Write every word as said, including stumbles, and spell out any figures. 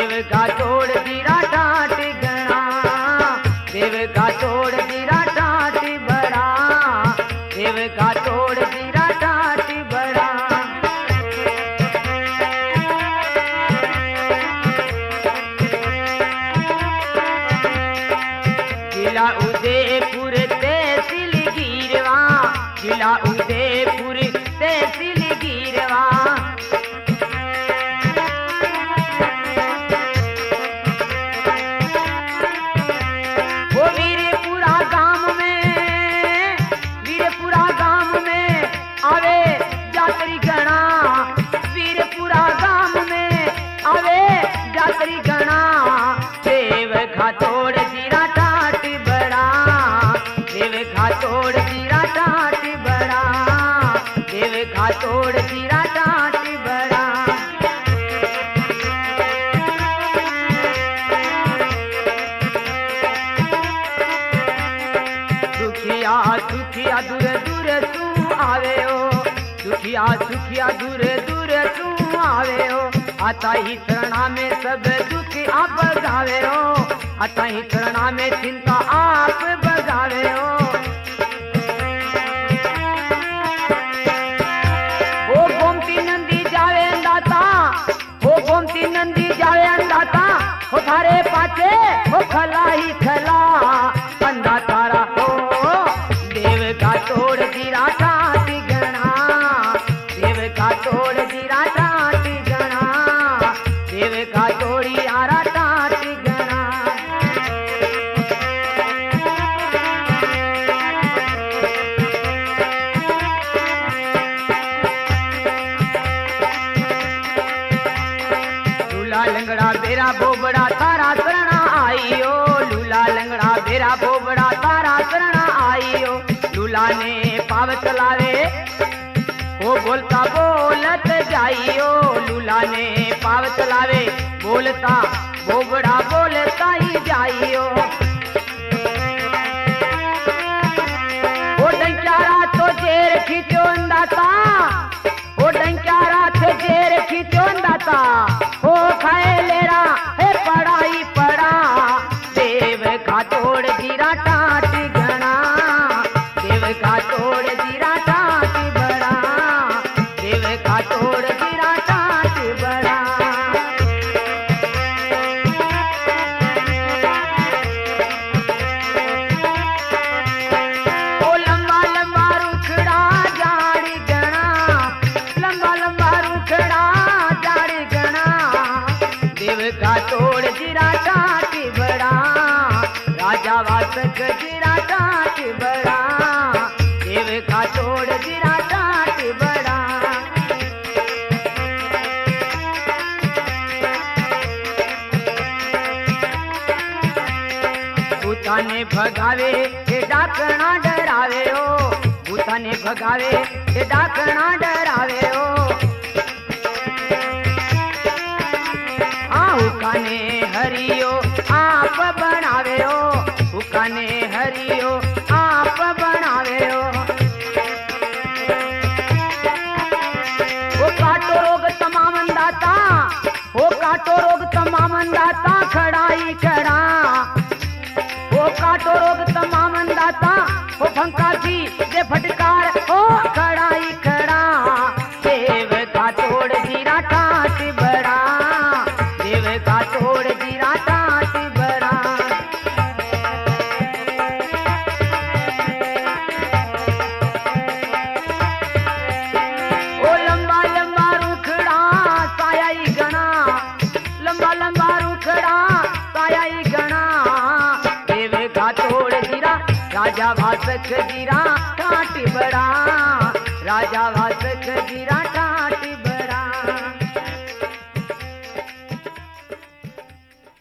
देव का तोड़ जीरा टाट गणा, देव का तोड़ जीरा टाट बड़ा, देव का तोड़ जीरा टाट बड़ा। जिला उदयपुर तहसील गिरवा, जिला उदयपुर तहसील गिरवा। वो वीरपुरा गांव में, वीरपुरा गांव में आवे जातरी गणा, वीरपुरा गांव में आवे जातरी गणा। देव का तोड़ जीरा टाट बड़ा, देव का तोड़ जीरा टाट बड़ा, देव का तोड़ जीरा टाट बड़ा। दुखिया सुखिया दूर दूर तू आवे हो, दुखिया सुखिया दूर दूर तू आवे हो। आता ही शरणा में सब दुख आप बगावे हो, आता ही शरणा में चिंता आप बगावे हो। ओ गोमती नंदी जावे अंदाता, ओ गोमती नंदी जावे अंदाता, हो थारे पाचे हो खला ही खला अंदा तारा हो। देव का तोड़ जीरा टाट गणा, देव का तोड़ जीरा टाट गणा, देव का तोड़ी आरा टाट गणा। लूला लंगड़ा बेरा बोबड़ा तारा शरणा आईयो, लूला लंगड़ा बेरा बोबड़ा तारा शरणा आईयो। लूला ने पाव चलावे वो बोलता बोलत जाइयो, लूला ने पाव चलावे बोलता बोबड़ा बोलता ही जाइयो। वो डंचारा तो जेर खींचो अंदाता, वो डंचारा थे जेर खींचो अंदाता, हो खाए लेरा है पड़ा ही पड़ा। देव का तोड़ जीरा टाट गणा, देव का तोड़ जीरा टाट बड़ा, देव का तोड़ जीरा टाट बड़ा। ओ लंबा लंबा रुखड़ा जाड़ी गणा, लंबा लंबा रुखड़ा जाड़ी गणा। देव का तोड़ जीरा टाट बड़ा, राजा वासक जीरा टाट बड़ा, देव का तोड़ जीरा टाट बड़ा। भूताने भगावे के डाकना डरावे हो, भूताने भगावे के डाकना डरावे हो। हाँ हुकाने हरियो आप बनावे हो, हुकाने हरियो आप बनावे हो। वो काटो रोग तमाम अंदाता, वो काटो रोग तमाम अंदाता खड़ाई खड़ा। वो काटो रोग तमाम अंदाता, वो फंका की दे फटकार हो खड़ाई खड़ा। देव का तोड़ जीरा टाट बड़ा, देव का तोड़ जीरा टाट बड़ा। ओ लंबा लंबा रुखड़ा साया ही गणा, लंबा लंबा रुखड़ा साया ही गणा। देव का तोड़ जीरा राजा वासक जीरा टाट बड़ा, राजा